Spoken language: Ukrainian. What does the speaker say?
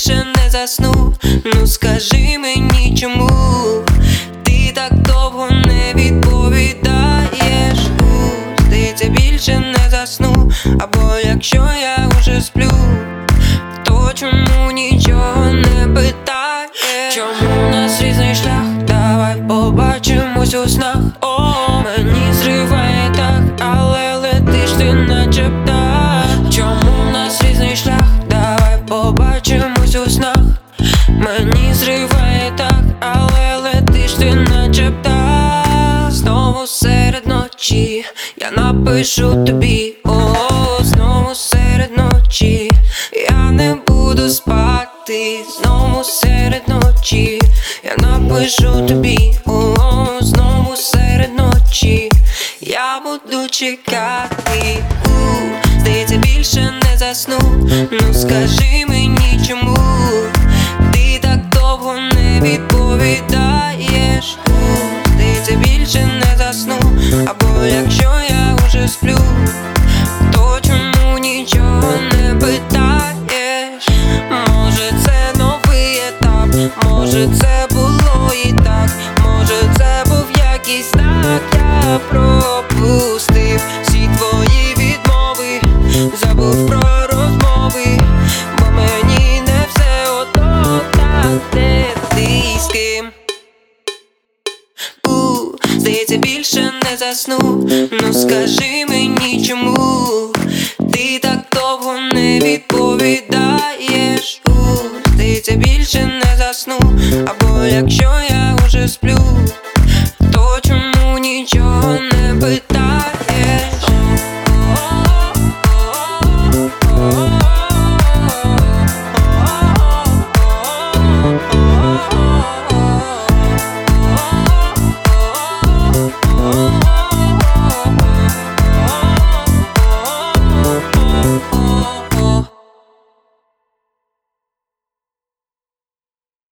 більше не засну. Ну скажи мені, чому ти так довго не відповідаєш? Здається, більше не засну. Або якщо я уже сплю, то чому нічого не питаєш? Чому у нас різний шлях? Давай побачимось у снах. О, мені зриває так, але летиш ти наче птах. Чому у нас різний шлях? Давай побачимось у снах. Мені зриває так, але летиш ти наче птах. Знову серед ночі я напишу тобі. О, знову серед ночі я не буду спати. Знову серед ночі я напишу тобі. О, знову серед ночі я буду чекати. Здається, більше не засну. Ну скажи мені, чому ти так довго не відповідаєш? Здається, більше не засну. Або якщо я уже сплю, то чому нічого не питаєш? Може це новий етап, може це було і так, може це був якийсь знак. Я пропустив всі твої відмови, забув про розмови, бо мені не все одно, так де ти з ким. Здається, більше не засну. Ну скажи мені, чому ти так довго не відповідаєш? Здається, більше не засну. Або якщо я уже сплю,